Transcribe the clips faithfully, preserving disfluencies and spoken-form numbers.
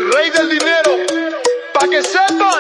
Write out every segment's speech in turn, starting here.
El rey del dinero, pa' que sepan.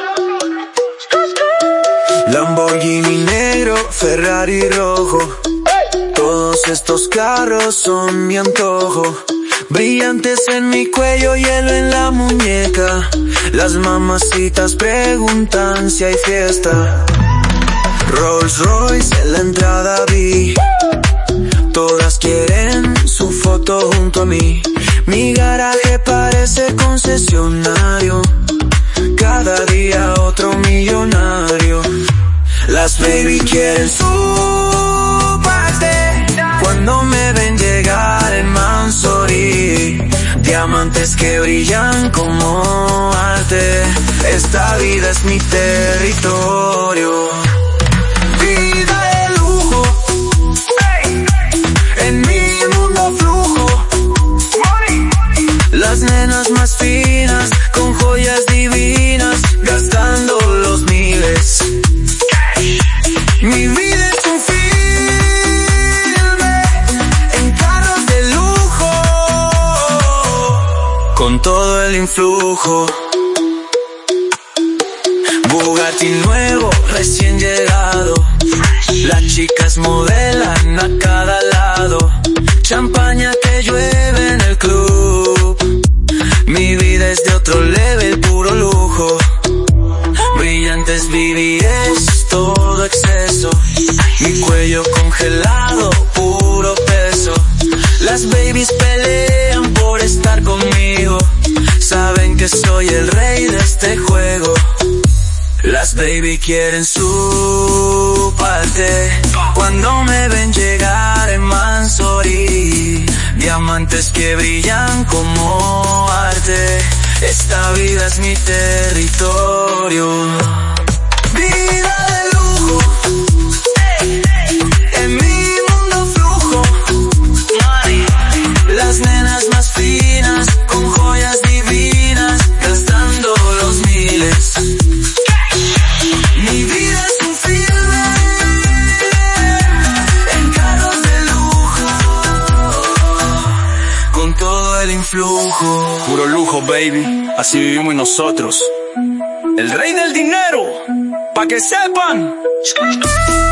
Lamborghini negro, Ferrari rojo. Todos estos carros son mi antojo. Brillantes en mi cuello, hielo en la muñeca. Las mamacitas preguntan si hay fiesta. Rolls Royce en la entrada vi. Todas quieren su foto junto a mí. Mi garaje parece concesionario. Cada día otro millonario. Las baby quieren su parte cuando me ven llegar en Mansory. Diamantes que brillan como arte. Esta vida es mi territorio. Vida de lujo, en mi mundo flujo. Las nenas más finas, con joyas divinas, gastando los miles. Mi vida es un filme en carros de lujo, con todo el influjo. Bugatti nuevo, recién llegado. Las chicas modelan a cada lado. Champaña que llueve en el club. Mi vida es de otro level, puro lujo. Brillantes B Bs, todo exceso. Mi cuello congelado, puro peso. Las babies pelean por estar conmigo. Saben que soy el rey de este juego. Las baby quieren su parte cuando me ven llegar en Mansory. Diamantes que brillan como arte. Esta vida es mi territorio. Vida de lujo, en mi mundo flujo. Las nenas más finas, con joyas divinas, gastando los miles. Mi vida es un filme en carros de lujo, con todo el influjo. Puro lujo, baby, así vivimos nosotros. El rey del dinero, pa' que sepan.